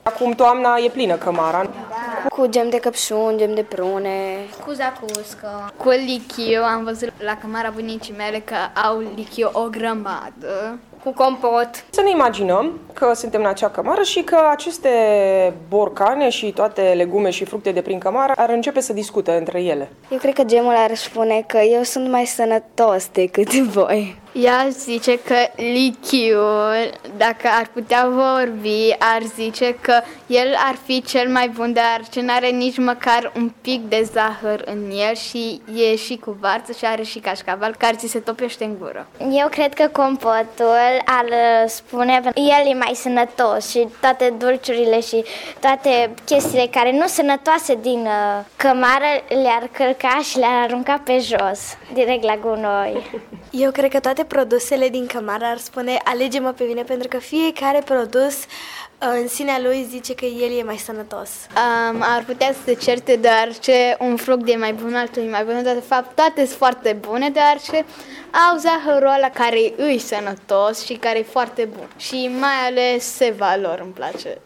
Acum toamna e plină cămara. Cu gem de căpșun, gem de prune. Cu zacuscă. Cu lichiu, am văzut la cămara bunicii mele că au lichiu o grămadă. Cu compot. Să ne imaginăm că suntem în acea cămară și că aceste borcane și toate legume și fructe de prin cămară ar începe să discute între ele. Eu cred că gemul ar spune că eu sunt mai sănătos decât voi. Ea zice că lichiul, dacă ar putea vorbi, ar zice că el ar fi cel mai bun, dar ce n-are nici măcar un pic de zahăr în el și e și cu varță și are și cașcaval care ți se topește în gură. Eu cred că compotul ar spune că el e mai sănătos și toate dulciurile și toate chestiile care nu sunt sănătoase din cămară le-ar călca și le-ar arunca pe jos, direct la gunoi. Eu cred că toate produsele din cămară ar spune alege-mă pe mine, pentru că fiecare produs în sinea lui zice că el e mai sănătos. Ar putea să se certe deoarece un fruct e mai bun, altul e mai bun, dar de fapt toate sunt foarte bune deoarece au zahărul ăla care îi sănătos și care e foarte bun. Și mai ales seva lor îmi place.